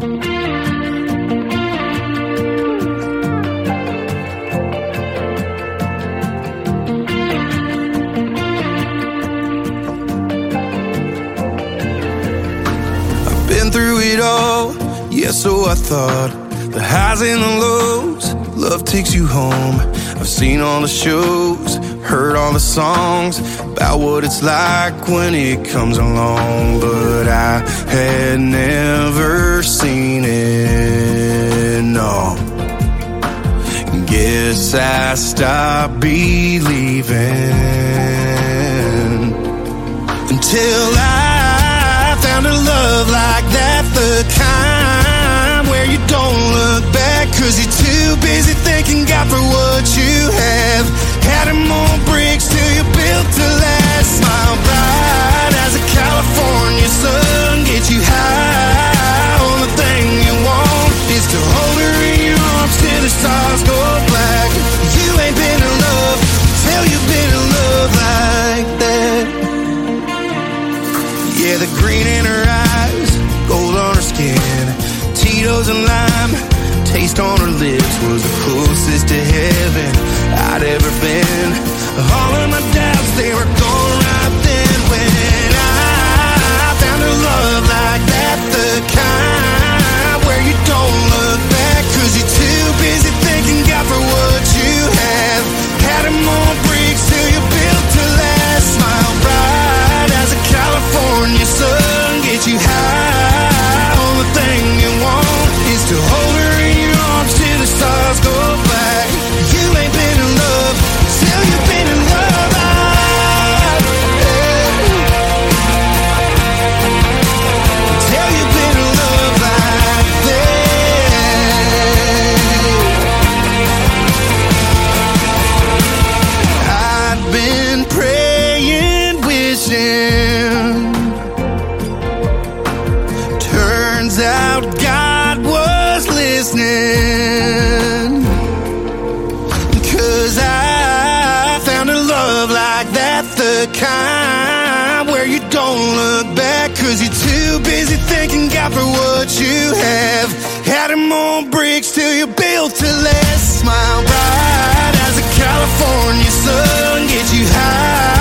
Through it all, yeah, so I thought. The highs and the lows, love takes you home. I've seen all the shows, heard all the songs about what it's like when it comes along, but I had never seen it, no. Guess I stopped believing until I found a love like that, the kind where you don't look back, 'cause you're too busy thanking God for what you have. Adding more bricks till you're built to last. Smile bright as a California sun, get you high on the thing you want is to hold her in your arms till the stars go black. You ain't been in love till you've been in love like that. Yeah, the green in her eyes, gold on her skin, Tito's and lime, taste on her lips was the closest to heaven I'd ever been. All of my doubts, they were gone right then when I found a love like that, the kind where you don't look back, 'cause you're too busy thanking God for what you have. Adding more bricks till you're built to last. Smile bright as a California sun, get you high on the thing you want is to hold her in your arms till the stars go black. You ain't been in love till you've been in love. Till you've been in love like that. I've been praying, wishing. Turns out God was listening, 'cause I found a love like that, the kind where you don't look back, 'cause you're too busy thanking God for what you have. Adding more bricks till you're built to last. Smile bright as a California sun, get you high